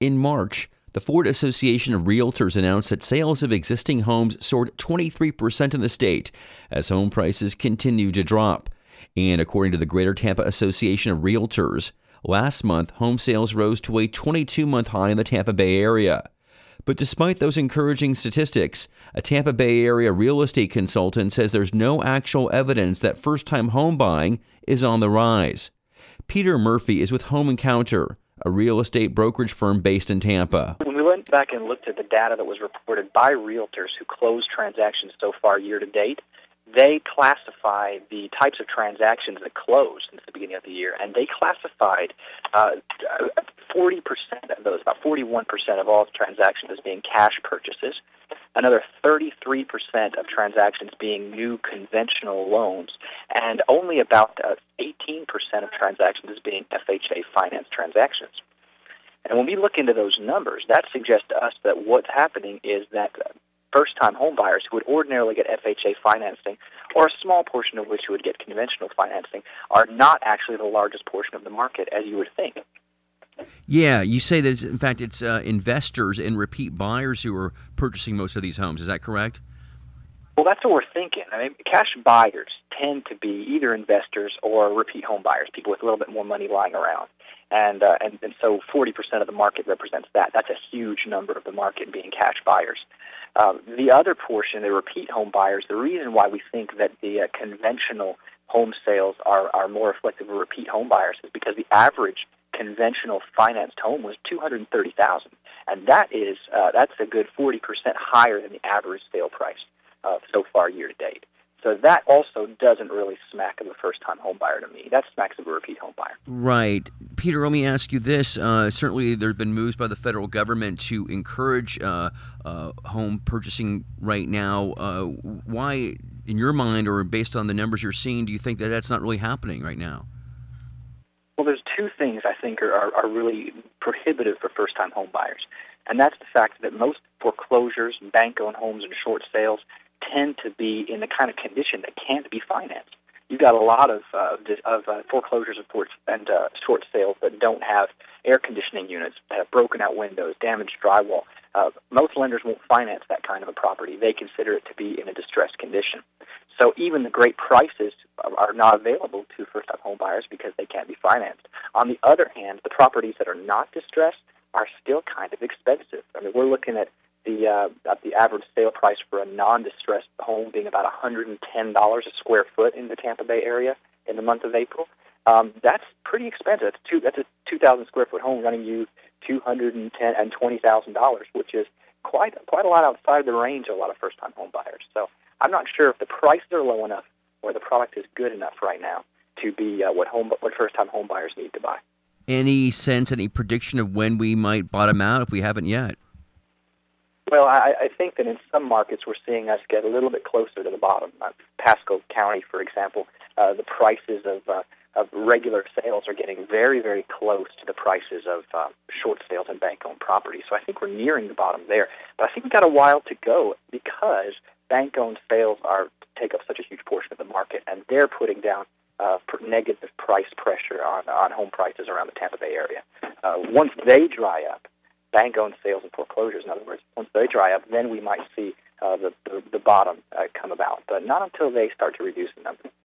In March, the Ford Association of Realtors announced that sales of existing homes soared 23% in the state as home prices continue to drop. And according to the Greater Tampa Association of Realtors, last month home sales rose to a 22-month high in the Tampa Bay area. But despite those encouraging statistics, a Tampa Bay area real estate consultant says there's no actual evidence that first-time home buying is on the rise. Peter Murphy is with Home Encounter, a real estate brokerage firm based in Tampa. When we went back and looked at the data that was reported by realtors who closed transactions so far year to date, they classify the types of transactions that closed since the beginning of the year, and they classified 40% of those, about 41% of all transactions as being cash purchases, another 33% of transactions being new conventional loans, and only about 18% of transactions as being FHA finance transactions. And when we look into those numbers, that suggests to us that what's happening is that first-time home buyers who would ordinarily get FHA financing, or a small portion of which would get conventional financing, are not actually the largest portion of the market, as you would think. Yeah, you say that, in fact, it's investors and repeat buyers who are purchasing most of these homes. Is that correct? Well, that's what we're thinking. I mean, cash buyers tend to be either investors or repeat home buyers, people with a little bit more money lying around. And so 40% of the market represents that. That's a huge number of the market being cash buyers. The other portion, the repeat home buyers, the reason why we think that the conventional home sales are more reflective of repeat home buyers is because the average conventional financed home was $230,000, and that's a good 40% higher than the average sale price so far year to date. So that also doesn't really smack of a first-time home buyer to me. That smacks of a repeat home buyer. Right. Peter, let me ask you this. Certainly there have been moves by the federal government to encourage home purchasing right now. Why, in your mind, or based on the numbers you're seeing, do you think that that's not really happening right now? Well, there's two things I think are really prohibitive for first-time home buyers, and that's the fact that most foreclosures, bank-owned homes, and short sales tend to be in the kind of condition that can't be financed. You've got a lot of foreclosures and short sales that don't have air conditioning units, that have broken out windows, damaged drywall. Most lenders won't finance that kind of a property. They consider it to be in a distressed condition. So even the great prices are not available to first-time home buyers because they can't be financed. On the other hand, the properties that are not distressed are still kind of expensive. I mean, we're looking at the average sale price for a non-distressed home being about $110 a square foot in the Tampa Bay area in the month of April. That's pretty expensive. That's a 2,000 square foot home running you $210,000 and $20,000, which is quite a lot outside the range of a lot of first-time home buyers. So I'm not sure if the prices are low enough or the product is good enough right now to be what first-time home buyers need to buy. Any sense, any prediction of when we might bottom out if we haven't yet? Well, I think that in some markets we're seeing us get a little bit closer to the bottom. Pasco County, for example, the prices of regular sales are getting very, very close to the prices of short sales and bank-owned property. So I think we're nearing the bottom there. But I think we've got a while to go because bank-owned sales take up such a huge portion of the market, and they're putting down negative price pressure on home prices around the Tampa Bay area. Once they dry up, bank-owned sales and foreclosures, in other words, once they dry up, then we might see the bottom come about, but not until they start to reduce the number.